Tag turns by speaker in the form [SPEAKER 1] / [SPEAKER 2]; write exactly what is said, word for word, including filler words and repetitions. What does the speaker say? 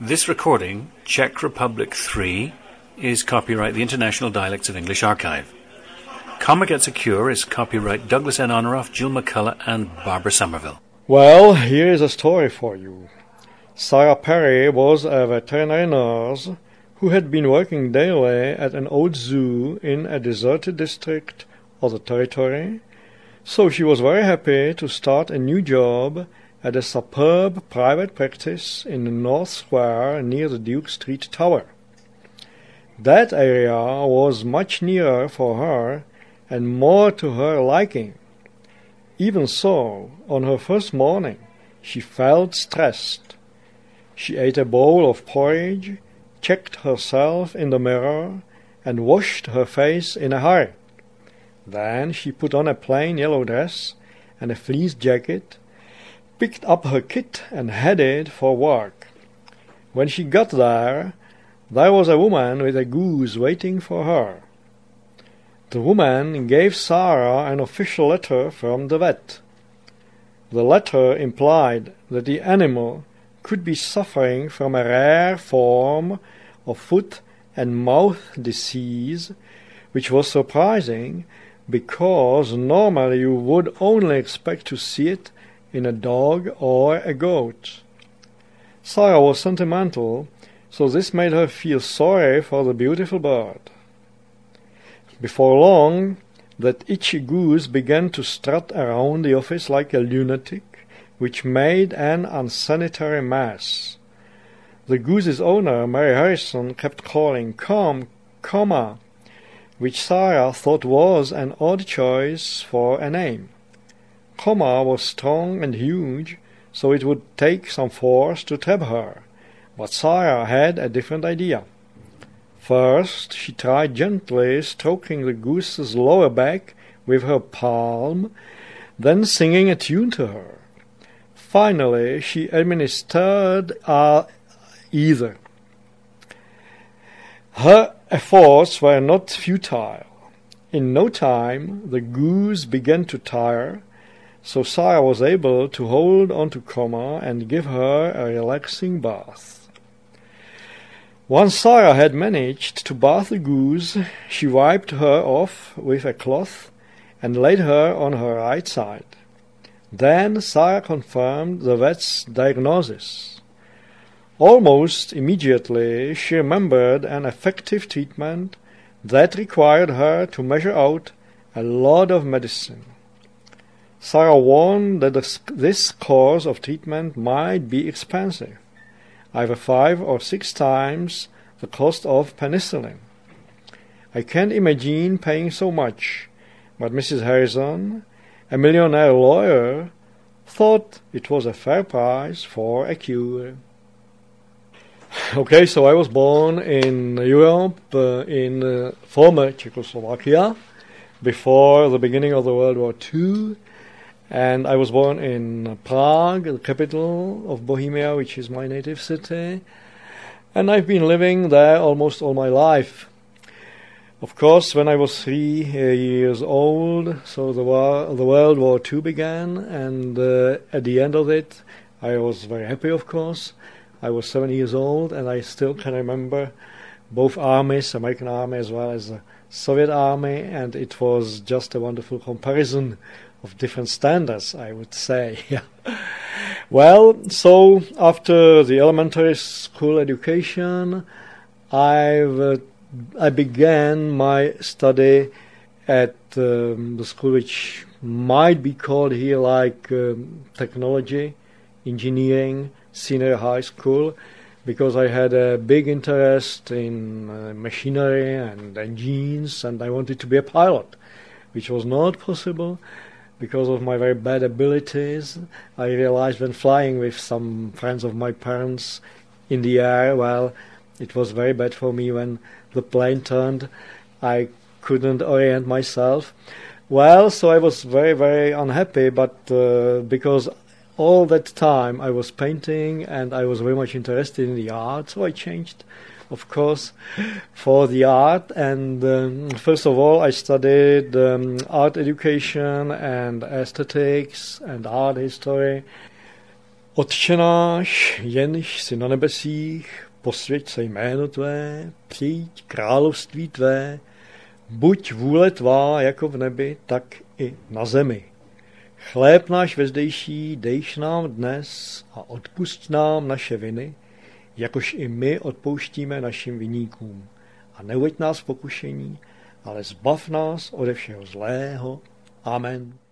[SPEAKER 1] This recording, Czech Republic three, is copyright the International Dialects of English Archive. Comma Gets a Cure is copyright Douglas N. Honorath, Jill McCullough, and Barbara Somerville.
[SPEAKER 2] Well, here is a story for you. Sarah Perry was a veterinary nurse who had been working daily at an old zoo in a deserted district of the territory, so she was very happy to start a new job at a superb private practice in the North Square near the Duke Street Tower. That area was much nearer for her and more to her liking. Even so, on her first morning, she felt stressed. She ate a bowl of porridge, checked herself in the mirror, and washed her face in a hurry. Then she put on a plain yellow dress and a fleece jacket, picked up her kit and headed for work. When she got there, there was a woman with a goose waiting for her. The woman gave Sarah an official letter from the vet. The letter implied that the animal could be suffering from a rare form of foot and mouth disease, which was surprising because normally you would only expect to see it in a dog or a goat. Sarah was sentimental, so this made her feel sorry for the beautiful bird. Before long, that itchy goose began to strut around the office like a lunatic, which made an unsanitary mess. The goose's owner, Mary Harrison, kept calling, "Come, comma," which Sarah thought was an odd choice for a name. Comma was strong and huge, so it would take some force to trap her, but Sarah had a different idea. First, she tried gently stroking the goose's lower back with her palm, then singing a tune to her. Finally, she administered uh, either. Her efforts were not futile. In no time, the goose began to tire, so Sarah was able to hold on to Comma and give her a relaxing bath. Once Sarah had managed to bath the goose, she wiped her off with a cloth and laid her on her right side. Then Sarah confirmed the vet's diagnosis. Almost immediately she remembered an effective treatment that required her to measure out a lot of medicine. Sarah warned that this, this course of treatment might be expensive, either five or six times the cost of penicillin. "I can't imagine paying so much," but Missus Harrison, a millionaire lawyer, thought it was a fair price for a cure. Okay, so I was born in Europe, uh, in uh, former Czechoslovakia, before the beginning of the World War Two. And I was born in Prague, the capital of Bohemia, which is my native city. And I've been living there almost all my life. Of course, when I was three uh, years old, so the, war, the World War Two began, and uh, at the end of it, I was very happy, of course. I was seven years old, and I still can remember both armies, American army as well as the Soviet army, and it was just a wonderful comparison of different standards, I would say. Well, so after the elementary school education, I've, uh, I began my study at um, the school which might be called here like um, technology, engineering, senior high school, because I had a big interest in uh, machinery and engines, and I wanted to be a pilot, which was not possible because of my very bad abilities. I realized when flying with some friends of my parents in the air, well, it was very bad for me when the plane turned. I couldn't orient myself. Well, so I was very, very unhappy, but uh, because all that time I was painting and I was very much interested in the art, so I changed, of course, for the art. And um, first of all, I studied um, art education and aesthetics and art history. Otče náš, jenž jsi na nebesích, posvěť se jméno tvé, přijď království tvé, buď vůle tvá jako v nebi, tak i na zemi. Chléb náš vezdejší dejš nám dnes a odpusť nám naše viny, jakož i my odpouštíme našim viníkům. A neuveď nás v pokušení, ale zbav nás ode všeho zlého. Amen.